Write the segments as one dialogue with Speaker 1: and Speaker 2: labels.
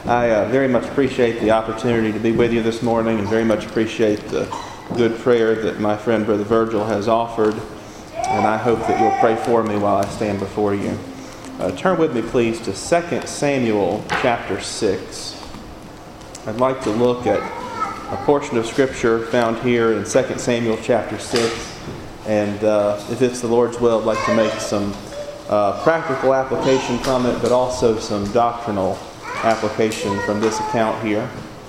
Speaker 1: I very much appreciate the opportunity to be with you this morning, and very much appreciate the good prayer that my friend Brother Virgil has offered. And I hope that you'll pray for me while I stand before you. Turn with me, please, to 2 Samuel chapter 6. I'd like to look at a portion of Scripture found here in 2 Samuel chapter 6. And if it's the Lord's will, I'd like to make some practical application from it, but also some doctrinal application from this account here.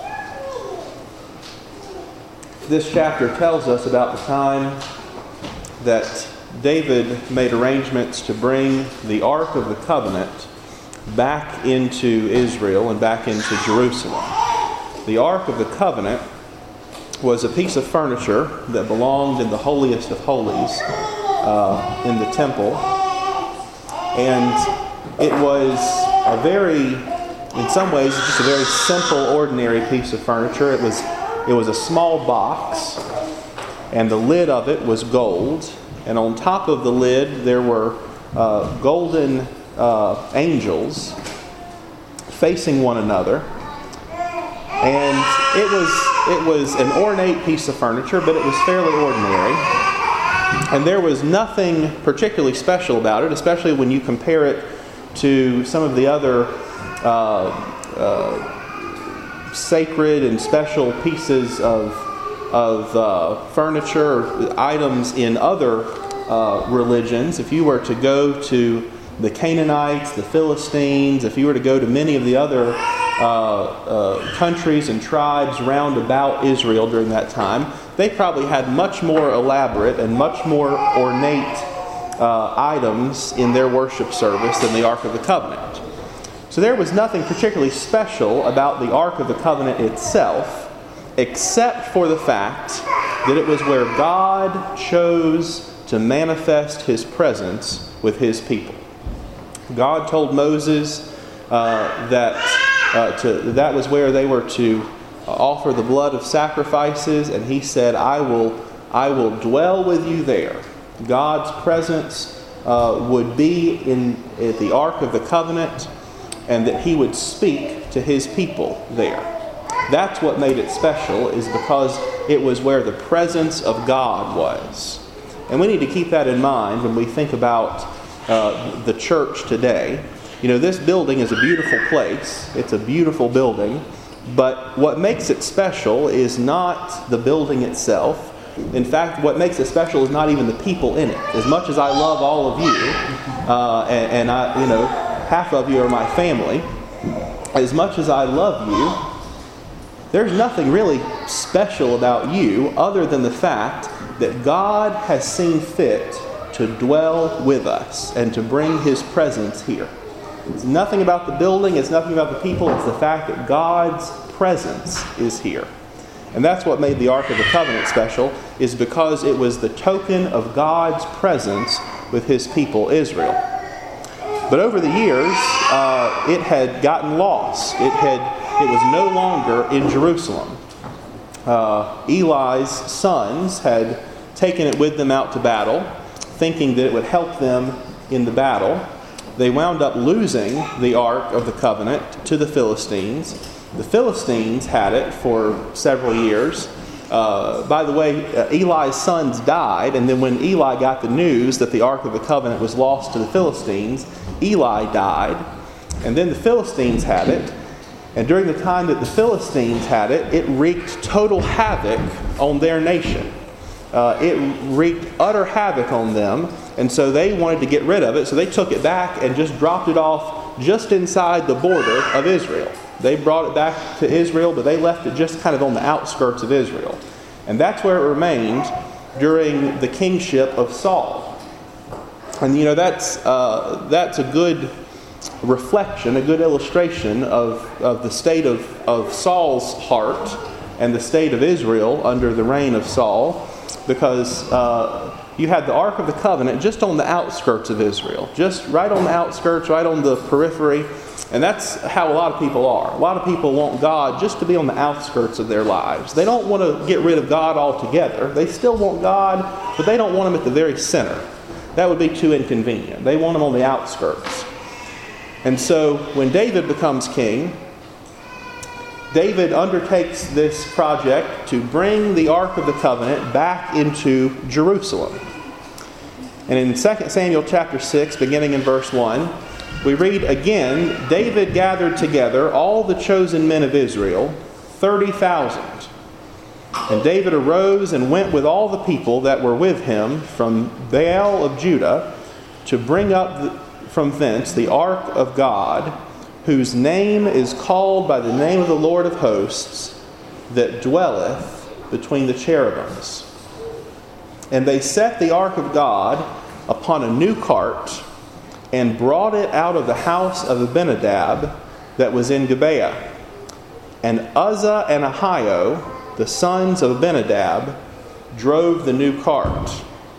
Speaker 1: This chapter tells us about the time that David made arrangements to bring the Ark of the Covenant back into Israel and back into Jerusalem. The Ark of the Covenant was a piece of furniture that belonged in the holiest of holies in the temple, and it was a very, in some ways, just a very simple, ordinary piece of furniture. It was a small box, and the lid of it was gold. And on top of the lid, there were golden angels facing one another. And it was an ornate piece of furniture, but it was fairly ordinary. And there was nothing particularly special about it, especially when you compare it to some of the other sacred and special pieces of furniture or items in other religions. If you were to go to the Canaanites, the Philistines, if you were to go to many of the other countries and tribes round about Israel during that time, they probably had much more elaborate and much more ornate items in their worship service than the Ark of the Covenant. So there was nothing particularly special about the Ark of the Covenant itself, except for the fact that it was where God chose to manifest His presence with His people. God told Moses that was where they were to offer the blood of sacrifices, and He said, I will dwell with you there. God's presence would be at the Ark of the Covenant, and that He would speak to His people there. That's what made it special, is because it was where the presence of God was. And we need to keep that in mind when we think about the church today. You know, this building is a beautiful place. It's a beautiful building. But what makes it special is not the building itself. In fact, what makes it special is not even the people in it. As much as I love all of you, and I, you know, half of you are my family, as much as I love you, there's nothing really special about you other than the fact that God has seen fit to dwell with us and to bring His presence here. It's nothing about the building, it's nothing about the people, it's the fact that God's presence is here. And that's what made the Ark of the Covenant special, is because it was the token of God's presence with His people, Israel. But over the years, it had gotten lost. It was no longer in Jerusalem. Eli's sons had taken it with them out to battle, thinking that it would help them in the battle. They wound up losing the Ark of the Covenant to the Philistines. The Philistines had it for several years. By the way, Eli's sons died, and then when Eli got the news that the Ark of the Covenant was lost to the Philistines, Eli died, and then the Philistines had it. And during the time that the Philistines had it, it wreaked total havoc on their nation. It wreaked utter havoc on them, and so they wanted to get rid of it, so they took it back and just dropped it off just inside the border of Israel. They brought it back to Israel, but they left it just kind of on the outskirts of Israel. And that's where it remained during the kingship of Saul. And you know, that's a good reflection, a good illustration of the state of Saul's heart and the state of Israel under the reign of Saul, because you had the Ark of the Covenant just on the outskirts of Israel, just right on the outskirts, right on the periphery. And that's how a lot of people are. A lot of people want God just to be on the outskirts of their lives. They don't want to get rid of God altogether. They still want God, but they don't want Him at the very center. That would be too inconvenient. They want Him on the outskirts. And so when David becomes king, David undertakes this project to bring the Ark of the Covenant back into Jerusalem. And in 2 Samuel chapter 6, beginning in verse 1, we read again, David gathered together all the chosen men of Israel, 30,000. And David arose and went with all the people that were with him from Baal of Judah to bring up from thence the Ark of God, whose name is called by the name of the Lord of hosts, that dwelleth between the cherubims. And they set the Ark of God upon a new cart, and brought it out of the house of Abinadab that was in Gibeah. And Uzzah and Ahio, the sons of Abinadab, drove the new cart.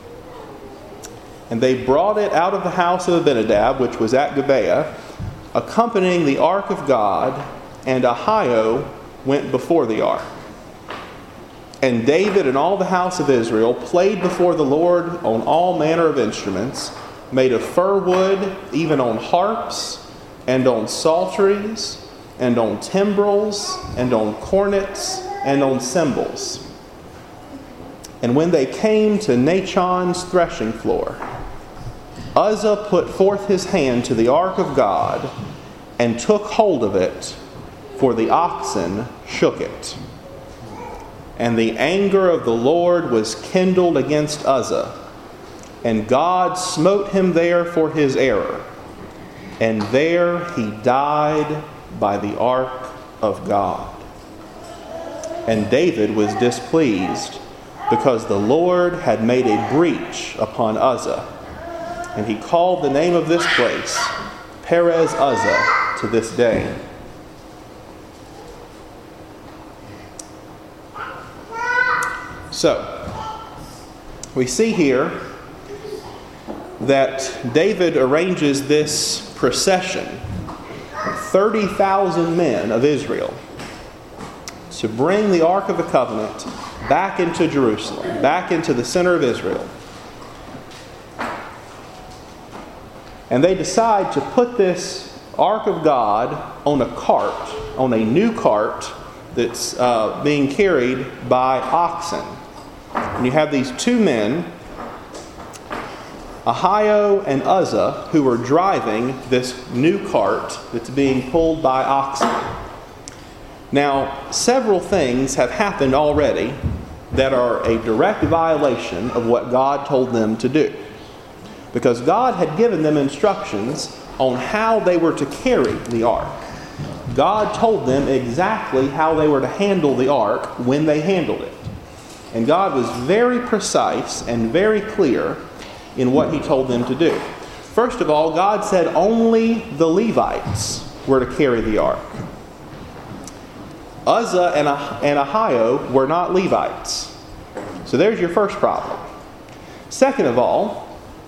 Speaker 1: And they brought it out of the house of Abinadab, which was at Gibeah, accompanying the ark of God, and Ahio went before the ark. And David and all the house of Israel played before the Lord on all manner of instruments, made of fir wood, even on harps, and on psalteries, and on timbrels, and on cornets, and on cymbals. And when they came to Nachon's threshing floor, Uzzah put forth his hand to the ark of God, and took hold of it, for the oxen shook it. And the anger of the Lord was kindled against Uzzah, and God smote him there for his error. And there he died by the ark of God. And David was displeased, because the Lord had made a breach upon Uzzah. And he called the name of this place Perez Uzzah to this day. So, we see here that David arranges this procession, 30,000 men of Israel, to bring the Ark of the Covenant back into Jerusalem, back into the center of Israel. And they decide to put this Ark of God on a cart, on a new cart that's being carried by oxen. And you have these two men, Ahio and Uzzah, who are driving this new cart that's being pulled by oxen. Now, several things have happened already that are a direct violation of what God told them to do. Because God had given them instructions on how they were to carry the ark. God told them exactly how they were to handle the ark when they handled it. And God was very precise and very clear in what He told them to do. First of all, God said only the Levites were to carry the ark. Uzzah and Ahio were not Levites. So there's your first problem. Second of all,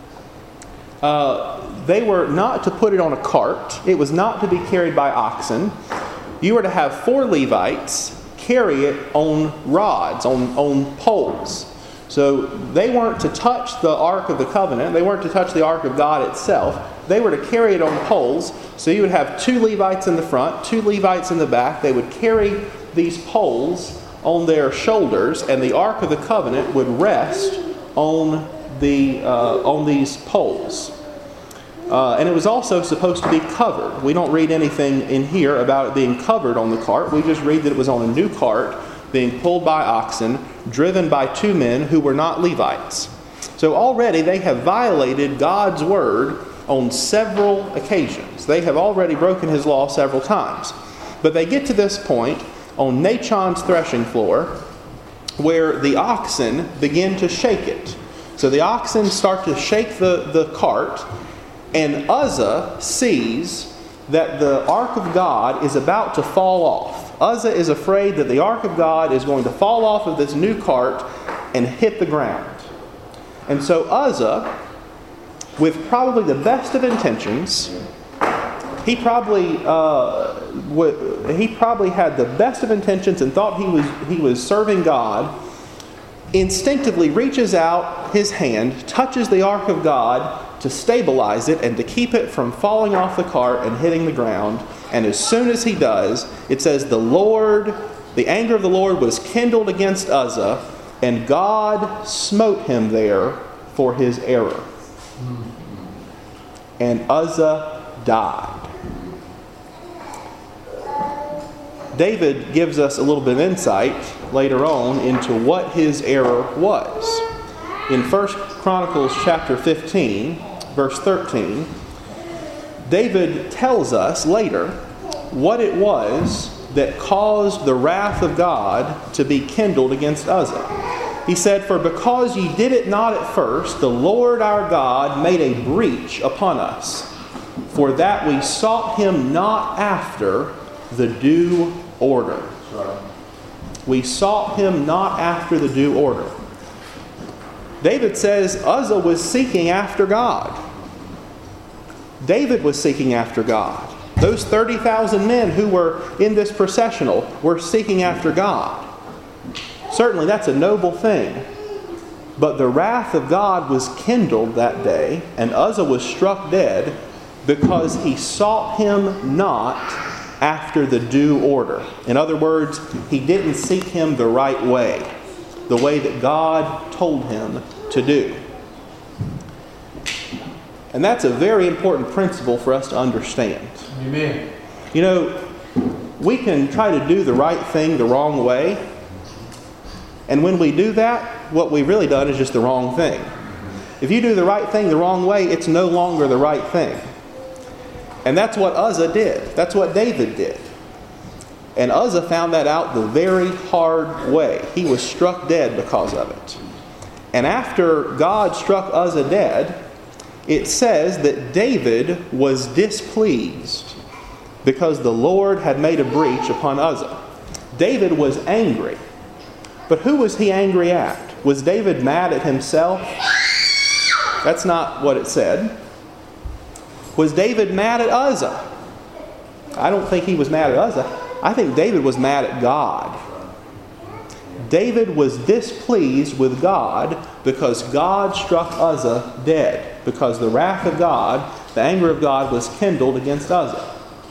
Speaker 1: they were not to put it on a cart. It was not to be carried by oxen. You were to have 4 Levites carry it on rods, on poles. So they weren't to touch the Ark of the Covenant. They weren't to touch the Ark of God itself. They were to carry it on poles. So you would have 2 Levites in the front, 2 Levites in the back. They would carry these poles on their shoulders, and the Ark of the Covenant would rest on these poles. And it was also supposed to be covered. We don't read anything in here about it being covered on the cart. We just read that it was on a new cart being pulled by oxen, driven by 2 men who were not Levites. So already they have violated God's word on several occasions. They have already broken His law several times. But they get to this point on Nachon's threshing floor where the oxen begin to shake it. So the oxen start to shake the cart, and Uzzah sees that the Ark of God is about to fall off. Uzzah is afraid that the Ark of God is going to fall off of this new cart and hit the ground. And so Uzzah, with probably the best of intentions, he probably had the best of intentions and thought he was serving God, instinctively reaches out his hand, touches the Ark of God to stabilize it and to keep it from falling off the cart and hitting the ground. And as soon as he does, it says the anger of the Lord was kindled against Uzzah, and God smote him there for his error. And Uzzah died. David gives us a little bit of insight later on into what his error was. In 1 Chronicles chapter 15, verse 13, David tells us later what it was that caused the wrath of God to be kindled against Uzzah. He said, "For because ye did it not at first, the Lord our God made a breach upon us, for that we sought him not after the due order." We sought him not after the due order. David says Uzzah was seeking after God. David was seeking after God. Those 30,000 men who were in this processional were seeking after God. Certainly that's a noble thing. But the wrath of God was kindled that day, and Uzzah was struck dead because he sought him not after the due order. In other words, he didn't seek him the right way, the way that God told him to do. And that's a very important principle for us to understand.
Speaker 2: Amen.
Speaker 1: You know, we can try to do the right thing the wrong way. And when we do that, what we've really done is just the wrong thing. If you do the right thing the wrong way, it's no longer the right thing. And that's what Uzzah did. That's what David did. And Uzzah found that out the very hard way. He was struck dead because of it. And after God struck Uzzah dead, it says that David was displeased because the Lord had made a breach upon Uzzah. David was angry. But who was he angry at? Was David mad at himself? That's not what it said. Was David mad at Uzzah? I don't think he was mad at Uzzah. I think David was mad at God. David was displeased with God because God struck Uzzah dead. Because the wrath of God, the anger of God, was kindled against Uzzah.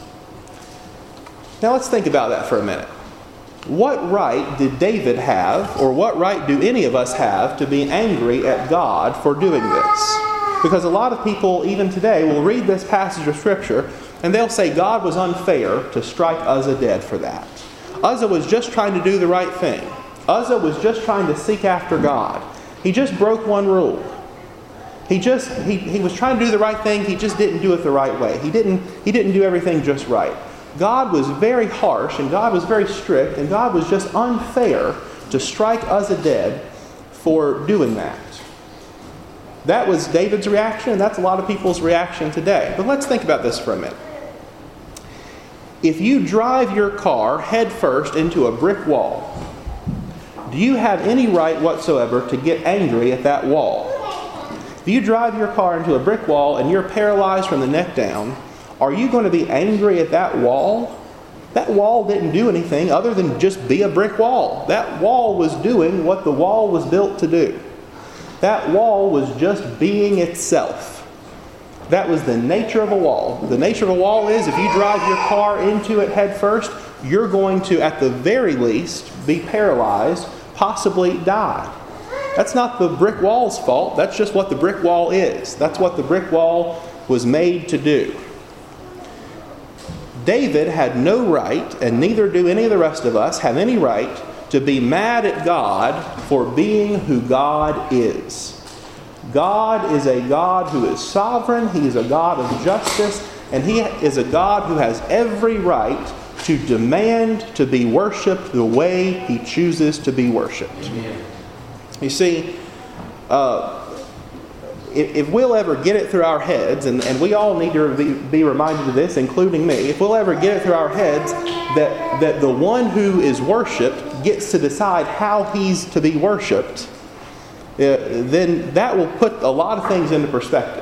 Speaker 1: Now let's think about that for a minute. What right did David have, or what right do any of us have, to be angry at God for doing this? Because a lot of people, even today, will read this passage of Scripture and they'll say God was unfair to strike Uzzah dead for that. Uzzah was just trying to do the right thing. Uzzah was just trying to seek after God. He just broke one rule. He was trying to do the right thing, he just didn't do it the right way. He didn't do everything just right. God was very harsh, and God was very strict, and God was just unfair to strike Uzzah dead for doing that. That was David's reaction, and that's a lot of people's reaction today. But let's think about this for a minute. If you drive your car head first into a brick wall, do you have any right whatsoever to get angry at that wall? If you drive your car into a brick wall and you're paralyzed from the neck down, are you going to be angry at that wall? That wall didn't do anything other than just be a brick wall. That wall was doing what the wall was built to do. That wall was just being itself. That was the nature of a wall. The nature of a wall is if you drive your car into it head first, you're going to, at the very least, be paralyzed, possibly die. That's not the brick wall's fault. That's just what the brick wall is. That's what the brick wall was made to do. David had no right, and neither do any of the rest of us have any right, to be mad at God for being who God is. God is a God who is sovereign. He is a God of justice. And He is a God who has every right to demand to be worshipped the way He chooses to be worshipped. Amen. You see, if we'll ever get it through our heads, and we all need to be reminded of this, including me, if we'll ever get it through our heads that the one who is worshipped gets to decide how he's to be worshipped, then that will put a lot of things into perspective.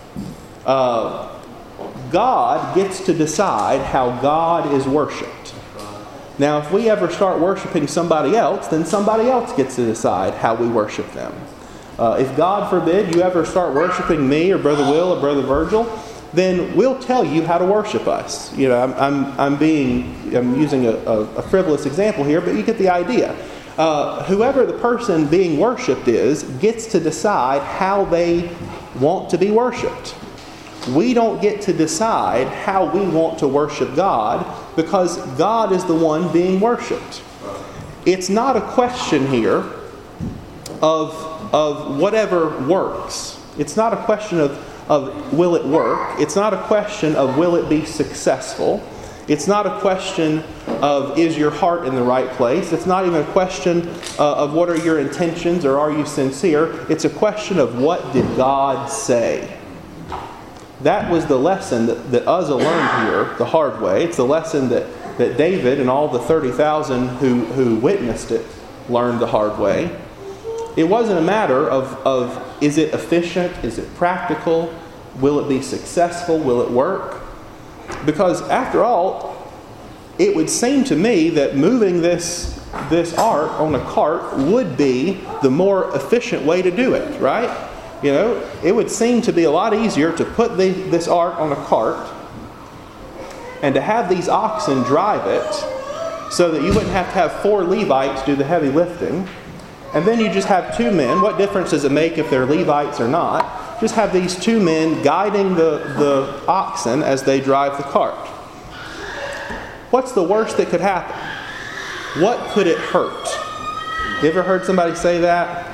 Speaker 1: God gets to decide how God is worshipped. Now, if we ever start worshiping somebody else, then somebody else gets to decide how we worship them. If God forbid you ever start worshiping me or Brother Will or Brother Virgil, then we'll tell you how to worship us. I'm using a frivolous example here, but you get the idea. Whoever the person being worshipped is gets to decide how they want to be worshipped. We don't get to decide how we want to worship God, because God is the one being worshipped. It's not a question here of whatever works. It's not a question of will it work. It's not a question of will it be successful. It's not a question of is your heart in the right place. It's not even a question of what are your intentions or are you sincere. It's a question of what did God say. That was the lesson that Uzzah learned here the hard way. It's the lesson that David and all the 30,000 who witnessed it learned the hard way. It wasn't a matter of is it efficient? Is it practical? Will it be successful? Will it work? Because after all, it would seem to me that moving this ark on a cart would be the more efficient way to do it, right? It would seem to be a lot easier to put this ark on a cart and to have these oxen drive it so that you wouldn't have to have 4 Levites do the heavy lifting. And then you just have 2 men. What difference does it make if they're Levites or not? Just have these 2 men guiding the oxen as they drive the cart. What's the worst that could happen? What could it hurt? You ever heard somebody say that?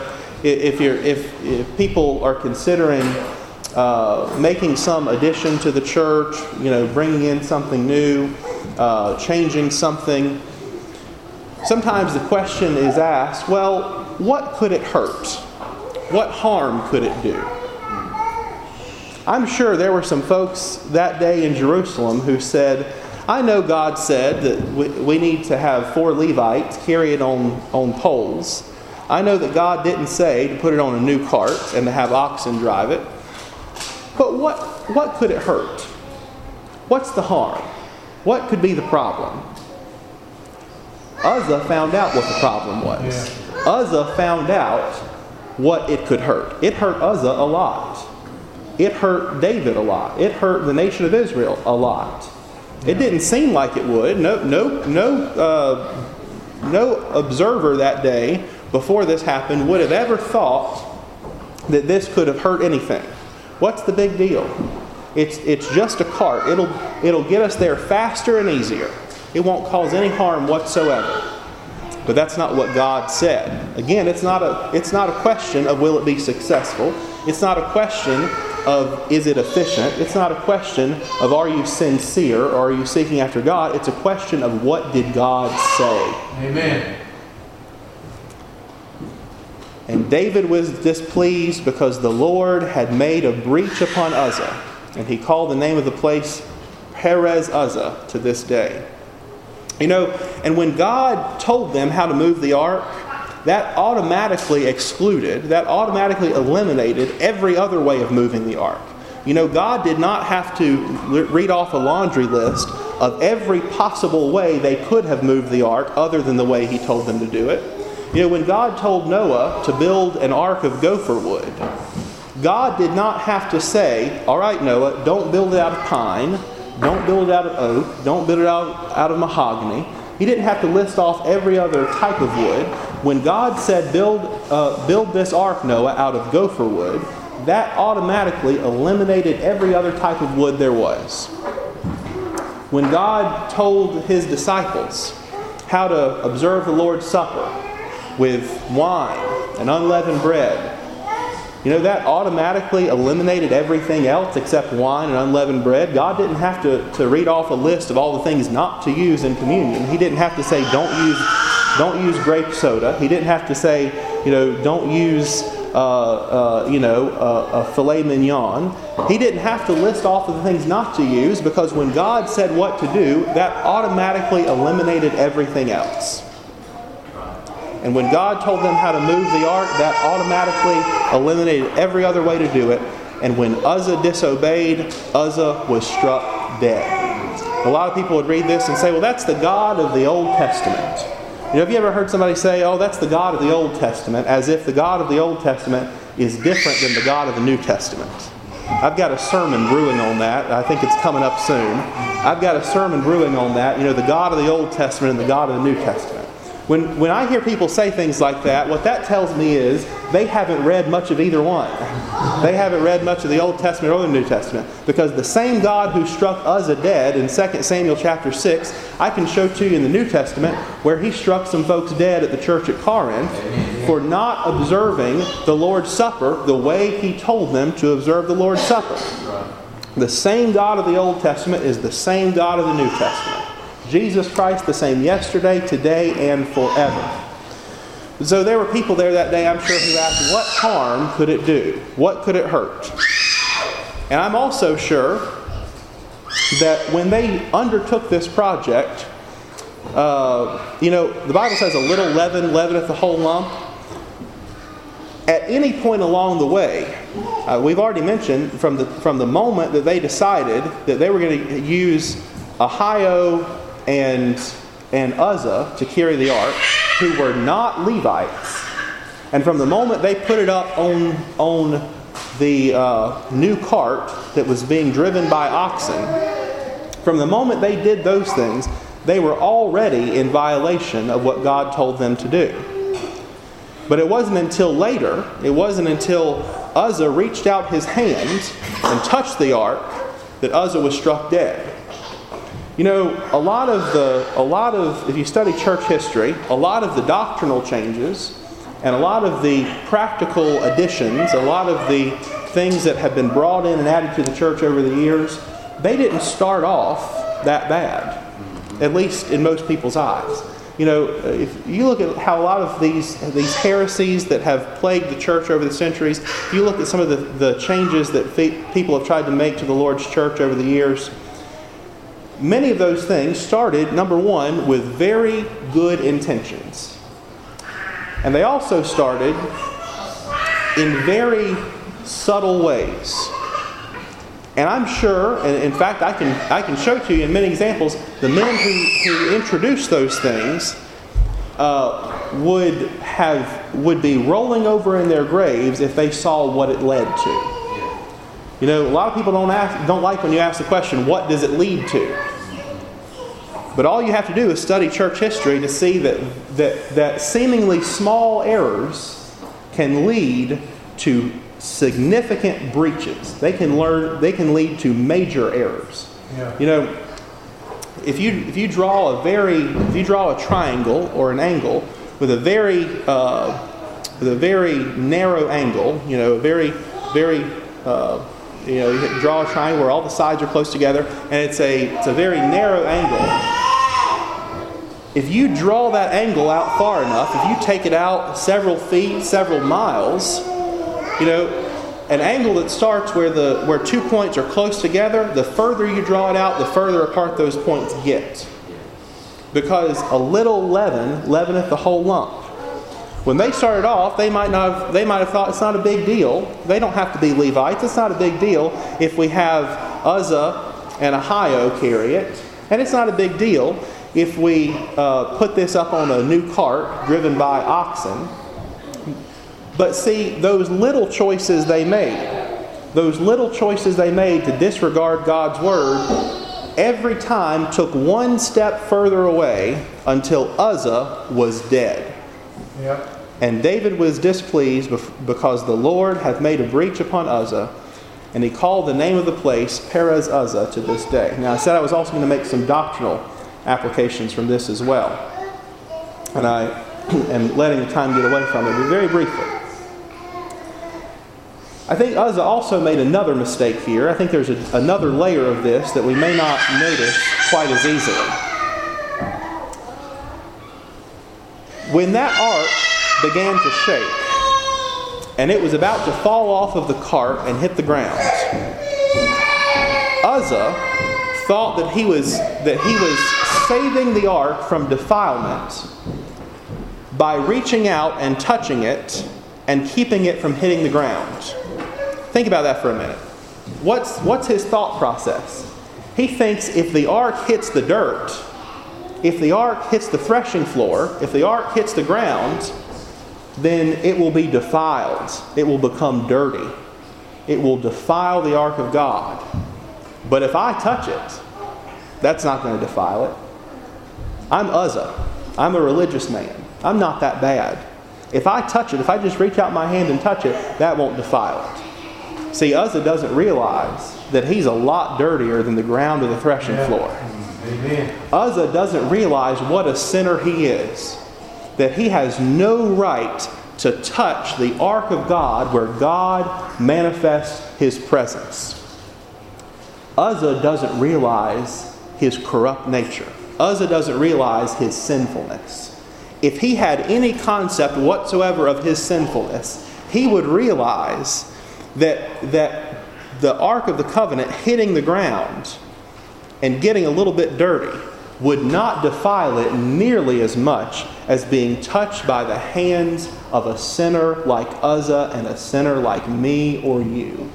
Speaker 1: If people are considering making some addition to the church, bringing in something new, changing something, sometimes the question is asked, well, what could it hurt? What harm could it do? I'm sure there were some folks that day in Jerusalem who said, I know God said that we need to have 4 Levites carry it on poles. I know that God didn't say to put it on a new cart and to have oxen drive it. But what could it hurt? What's the harm? What could be the problem? Uzzah found out what the problem was. Yeah. Uzzah found out what it could hurt. It hurt Uzzah a lot. It hurt David a lot. It hurt the nation of Israel a lot. Yeah. It didn't seem like it would. No observer that day before this happened would have ever thought that this could have hurt anything. What's the big deal? It's just a cart. It'll get us there faster and easier. It won't cause any harm whatsoever. But that's not what God said. Again, it's not a question of will it be successful. It's not a question of is it efficient. It's not a question of are you sincere or are you seeking after God. It's a question of what did God say.
Speaker 2: Amen.
Speaker 1: And David was displeased because the Lord had made a breach upon Uzzah. And he called the name of the place Perez Uzzah to this day. And when God told them how to move the ark, that automatically eliminated every other way of moving the ark. God did not have to read off a laundry list of every possible way they could have moved the ark other than the way he told them to do it. When God told Noah to build an ark of gopher wood, God did not have to say, all right, Noah, don't build it out of pine, don't build it out of oak, don't build it out of mahogany. He didn't have to list off every other type of wood. When God said, build this ark, Noah, out of gopher wood, that automatically eliminated every other type of wood there was. When God told his disciples how to observe the Lord's Supper with wine and unleavened bread, that automatically eliminated everything else except wine and unleavened bread. God didn't have to read off a list of all the things not to use in communion. He didn't have to say, don't use grape soda. He didn't have to say, don't use a filet mignon. He didn't have to list off of the things not to use, because when God said what to do, that automatically eliminated everything else. And when God told them how to move the ark, that automatically eliminated every other way to do it. And when Uzzah disobeyed, Uzzah was struck dead. A lot of people would read this and say, well, that's the God of the Old Testament. Have you ever heard somebody say, oh, that's the God of the Old Testament, as if the God of the Old Testament is different than the God of the New Testament? I've got a sermon brewing on that. I think it's coming up soon. I've got a sermon brewing on that. The God of the Old Testament and the God of the New Testament. When I hear people say things like that, what that tells me is they haven't read much of either one. They haven't read much of the Old Testament or the New Testament. Because the same God who struck Uzzah dead in 2 Samuel chapter 6, I can show to you in the New Testament where he struck some folks dead at the church at Corinth for not observing the Lord's Supper the way he told them to observe the Lord's Supper. The same God of the Old Testament is the same God of the New Testament. Jesus Christ, the same yesterday, today, and forever. So there were people there that day, I'm sure, who asked, what harm could it do? What could it hurt? And I'm also sure that when they undertook this project, the Bible says a little leaven leaveneth the whole lump. At any point along the way, we've already mentioned from the moment that they decided that they were going to use Ahio and Uzzah to carry the ark, who were not Levites. And from the moment they put it up on the new cart that was being driven by oxen, from the moment they did those things, they were already in violation of what God told them to do. But it wasn't until later, it wasn't until Uzzah reached out his hand and touched the ark that Uzzah was struck dead. A lot of, if you study church history, a lot of the doctrinal changes and a lot of the practical additions, a lot of the things that have been brought in and added to the church over the years, they didn't start off that bad, at least in most people's eyes. If you look at how a lot of these heresies that have plagued the church over the centuries, if you look at some of the changes that people have tried to make to the Lord's church over the years, many of those things started, number one, with very good intentions. And they also started in very subtle ways. And I'm sure, and in fact I can show to you in many examples, the men who introduced those things would be rolling over in their graves if they saw what it led to. A lot of people don't like when you ask the question, what does it lead to? But all you have to do is study church history to see that seemingly small errors can lead to significant breaches. They can lead to major errors. Yeah. If you draw a triangle or an angle with a very narrow angle, you draw a triangle where all the sides are close together, and it's a very narrow angle. If you draw that angle out far enough, if you take it out several feet, several miles, an angle that starts where 2 points are close together, the further you draw it out, the further apart those points get. Because a little leaven leaveneth the whole lump. When they started off, they might have thought it's not a big deal. They don't have to be Levites. It's not a big deal if we have Uzzah and Ahio carry it. And it's not a big deal if we put this up on a new cart driven by oxen. But see, those little choices they made to disregard God's Word, every time took one step further away until Uzzah was dead. Yep. And David was displeased because the Lord hath made a breach upon Uzzah, and he called the name of the place Perez Uzzah to this day. Now I said I was also going to make some doctrinal applications from this as well. And I am letting the time get away from it, but very briefly. I think Uzzah also made another mistake here. I think there's another layer of this that we may not notice quite as easily. When that ark began to shake, and it was about to fall off of the cart and hit the ground, Uzzah thought that he was saving the ark from defilement by reaching out and touching it and keeping it from hitting the ground. Think about that for a minute. What's his thought process? He thinks if the ark hits the dirt, if the ark hits the threshing floor, if the ark hits the ground, then it will be defiled. It will become dirty. it will defile the ark of God. But if I touch it, that's not going to defile it. I'm Uzzah. I'm a religious man. I'm not that bad. If I touch it, if I just reach out my hand and touch it, that won't defile it. See, Uzzah doesn't realize that he's a lot dirtier than the ground or the threshing floor.
Speaker 2: Amen.
Speaker 1: Uzzah doesn't realize what a sinner he is. That he has no right to touch the ark of God where God manifests His presence. Uzzah doesn't realize his corrupt nature. Uzzah doesn't realize his sinfulness. If he had any concept whatsoever of his sinfulness, he would realize that the Ark of the Covenant hitting the ground and getting a little bit dirty would not defile it nearly as much as being touched by the hands of a sinner like Uzzah and a sinner like me or you.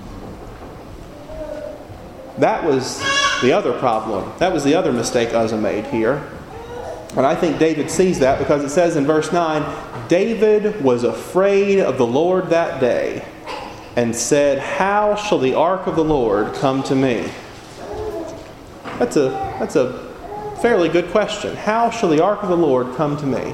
Speaker 1: That was the other problem. That was the other mistake Uzzah made here. And I think David sees that because it says in verse 9, David was afraid of the Lord that day and said, "How shall the ark of the Lord come to me?" That's a fairly good question. How shall the ark of the Lord come to me?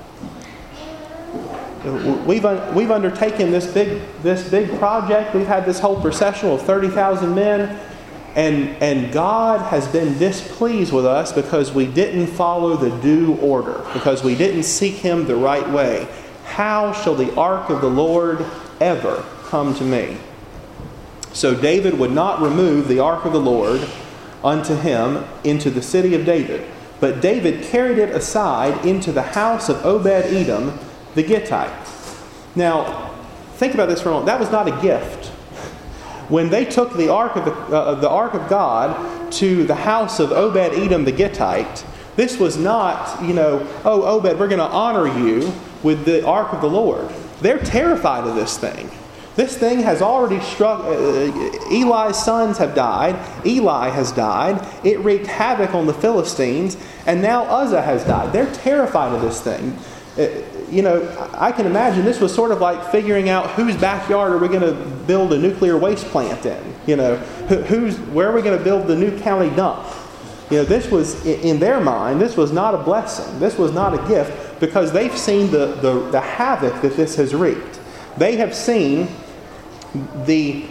Speaker 1: We've undertaken this big project. We've had this whole processional of 30,000 men. And God has been displeased with us because we didn't follow the due order, because we didn't seek Him the right way. How shall the ark of the Lord ever come to me? So David would not remove the ark of the Lord unto him into the city of David. But David carried it aside into the house of Obed-Edom the Gittite. Now, think about this for a moment. That was not a gift. When they took the ark of God to the house of Obed-Edom the Gittite, this was not, oh, Obed, we're going to honor you with the ark of the Lord. They're terrified of this thing. This thing has already struck. Eli's sons have died. Eli has died. It wreaked havoc on the Philistines. And now Uzzah has died. They're terrified of this thing. I can imagine this was sort of like figuring out whose backyard are we going to build a nuclear waste plant in. Where are we going to build the new county dump? This was, in their mind, this was not a blessing. This was not a gift because they've seen the havoc that this has wreaked. They have seen the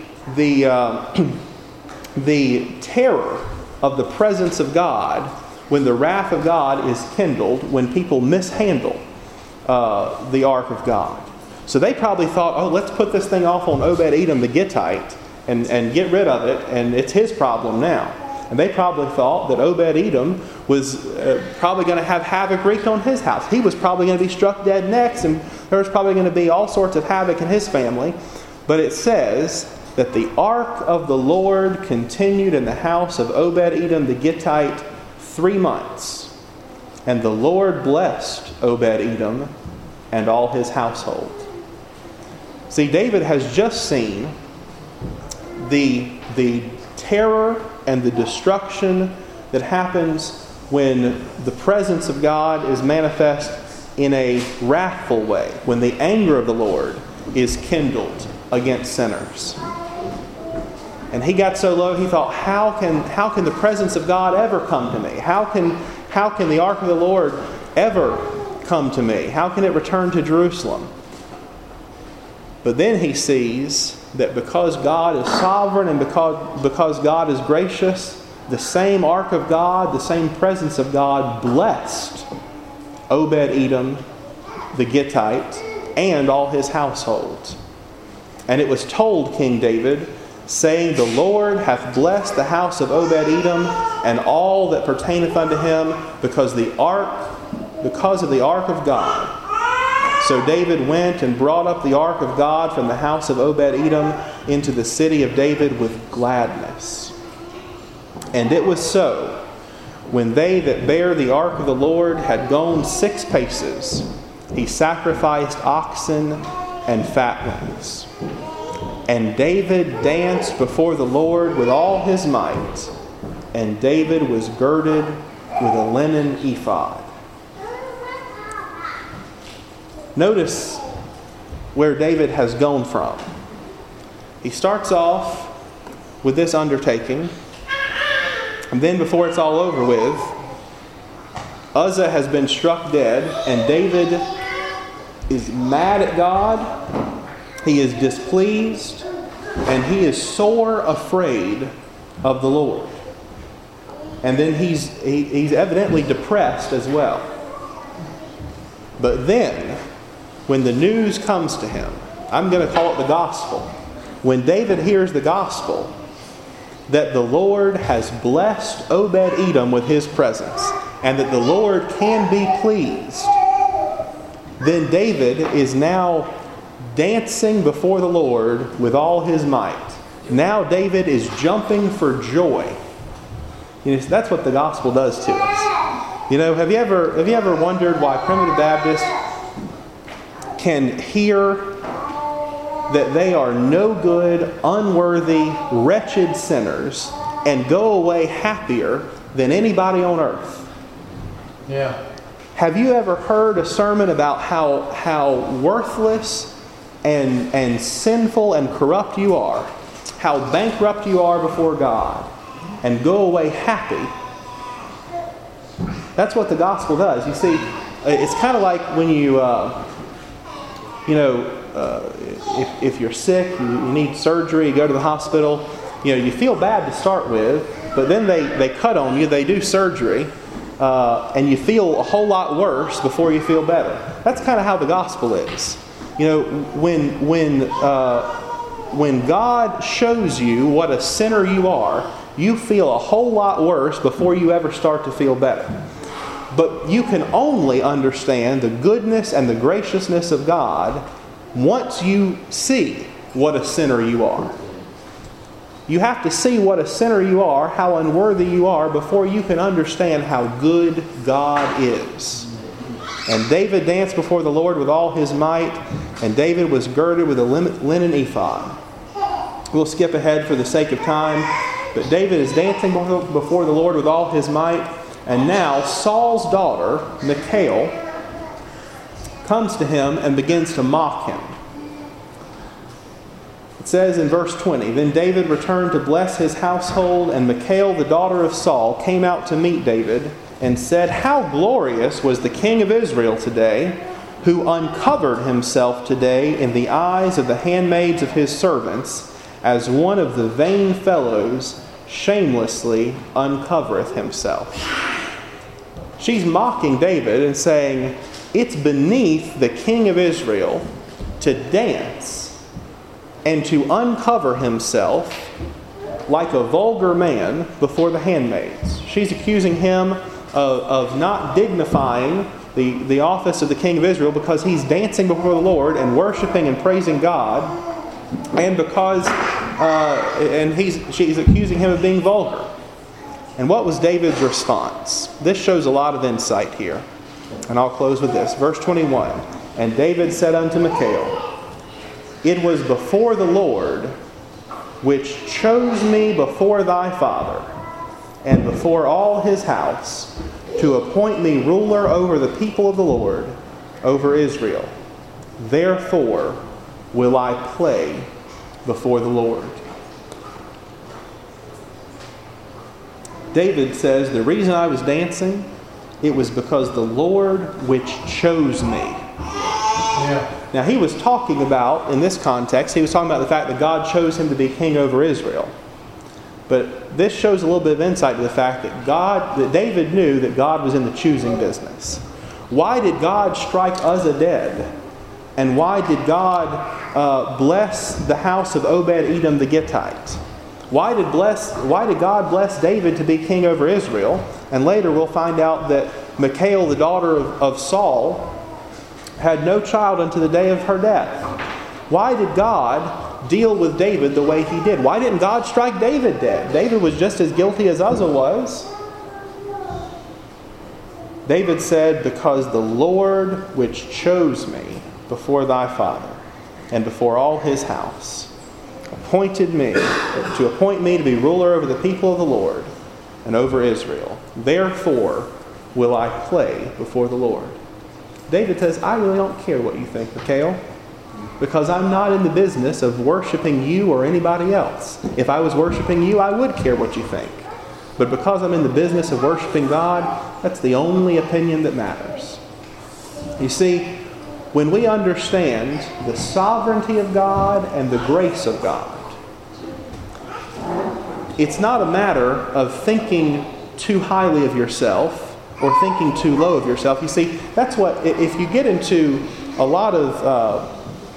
Speaker 1: terror of the presence of God when the wrath of God is kindled, when people mishandle the ark of God. So they probably thought, let's put this thing off on Obed-Edom the Gittite and get rid of it, and it's his problem now. And they probably thought that Obed-Edom was probably going to have havoc wreaked on his house. He was probably going to be struck dead next, and there was probably going to be all sorts of havoc in his family. But it says that the ark of the Lord continued in the house of Obed-Edom the Gittite 3 months. And the Lord blessed Obed-Edom and all his household. See, David has just seen the terror and the destruction that happens when the presence of God is manifest in a wrathful way, when the anger of the Lord is kindled against sinners. And he got so low, he thought, how can the presence of God ever come to me? How can the ark of the Lord ever come to me? How can it return to Jerusalem? But then he sees that because God is sovereign and because God is gracious, the same ark of God, the same presence of God blessed Obed-Edom the Gittite and all his household. And it was told King David, saying, "The Lord hath blessed the house of Obed-Edom and all that pertaineth unto him because of the ark of God." So David went and brought up the ark of God from the house of Obed-Edom into the city of David with gladness. And it was so, when they that bare the ark of the Lord had gone 6 paces, he sacrificed oxen and fatlings. And David danced before the Lord with all his might, and David was girded with a linen ephod. Notice where David has gone from. He starts off with this undertaking, and then before it's all over with, Uzzah has been struck dead, and David is mad at God. He is displeased, and he is sore afraid of the Lord. And then he's evidently depressed as well. But then, when the news comes to him, I'm going to call it the gospel. When David hears the gospel, that the Lord has blessed Obed-Edom with his presence, and that the Lord can be pleased, then David is now dancing before the Lord with all his might. Now David is jumping for joy. You know, that's what the gospel does to us. You know, have you ever wondered why Primitive Baptists can hear that they are no good, unworthy, wretched sinners and go away happier than anybody on earth?
Speaker 2: Yeah.
Speaker 1: Have you ever heard a sermon about how worthless and sinful and corrupt you are, how bankrupt you are before God, and go away happy? That's what the gospel does. You see, it's kind of like when if you're sick, you need surgery, you go to the hospital, you feel bad to start with, but then they cut on you, they do surgery, and you feel a whole lot worse before you feel better. That's kind of how the gospel is. When God shows you what a sinner you are, you feel a whole lot worse before you ever start to feel better. But you can only understand the goodness and the graciousness of God once you see what a sinner you are. You have to see what a sinner you are, how unworthy you are, before you can understand how good God is. And David danced before the Lord with all his might, and David was girded with a linen ephod. We'll skip ahead for the sake of time, but David is dancing before the Lord with all his might, and now Saul's daughter, Michal, comes to him and begins to mock him. It says in verse 20, "Then David returned to bless his household, and Michal, the daughter of Saul, came out to meet David and said, 'How glorious was the king of Israel today, who uncovered himself today in the eyes of the handmaids of his servants, as one of the vain fellows shamelessly uncovereth himself.'" She's mocking David and saying, it's beneath the king of Israel to dance and to uncover himself like a vulgar man before the handmaids. She's accusing him of not dignifying the office of the king of Israel because he's dancing before the Lord and worshiping and praising God, and because she's accusing him of being vulgar. And what was David's response? This shows a lot of insight here. And I'll close with this. Verse 21, "And David said unto Michal, It was before the Lord which chose me before thy father, and before all his house, to appoint me ruler over the people of the Lord, over Israel. Therefore will I play before the Lord." David says, the reason I was dancing, it was because the Lord which chose me.
Speaker 2: Yeah.
Speaker 1: Now he was talking about, in this context, he was talking about the fact that God chose him to be king over Israel. But this shows a little bit of insight to the fact that David knew that God was in the choosing business. Why did God strike Uzzah dead? And why did God bless the house of Obed-Edom the Gittite? Why did God bless David to be king over Israel? And later we'll find out that Michal, the daughter of Saul, had no child unto the day of her death. Why did God deal with David the way he did? Why didn't God strike David dead? David was just as guilty as Uzzah was. David said, "Because the Lord which chose me before thy father and before all his house appointed me to appoint me to be ruler over the people of the Lord and over Israel. Therefore will I play before the Lord." David says, I really don't care what you think, Michal. because I'm not in the business of worshiping you or anybody else. If I was worshiping you, I would care what you think. But because I'm in the business of worshiping God, that's the only opinion that matters. You see, when we understand the sovereignty of God and the grace of God, it's not a matter of thinking too highly of yourself or thinking too low of yourself. You see, that's what, if you get into a lot of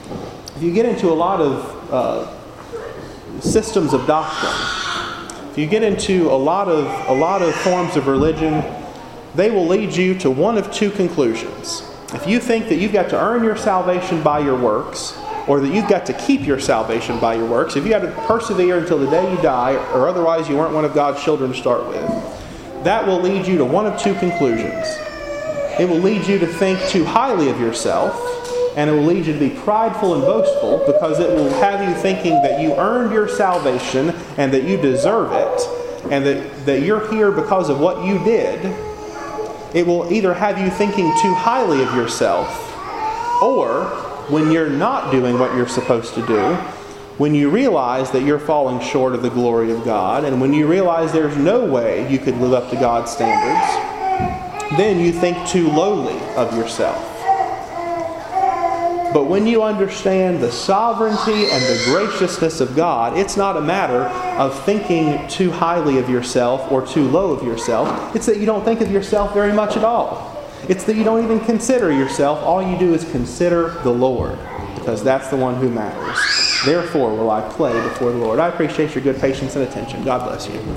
Speaker 1: systems of doctrine, if you get into a lot of forms of religion, they will lead you to one of two conclusions. If you think that you've got to earn your salvation by your works, or that you've got to keep your salvation by your works, if you got to persevere until the day you die, or otherwise you weren't one of God's children to start with, that will lead you to one of two conclusions. It will lead you to think too highly of yourself, and it will lead you to be prideful and boastful, because it will have you thinking that you earned your salvation and that you deserve it, and that you're here because of what you did. It will either have you thinking too highly of yourself, or when you're not doing what you're supposed to do, when you realize that you're falling short of the glory of God, and when you realize there's no way you could live up to God's standards, then you think too lowly of yourself. But when you understand the sovereignty and the graciousness of God, it's not a matter of thinking too highly of yourself or too low of yourself. It's that you don't think of yourself very much at all. It's that you don't even consider yourself. All you do is consider the Lord, because that's the one who matters. Therefore will I play before the Lord. I appreciate your good patience and attention. God bless you.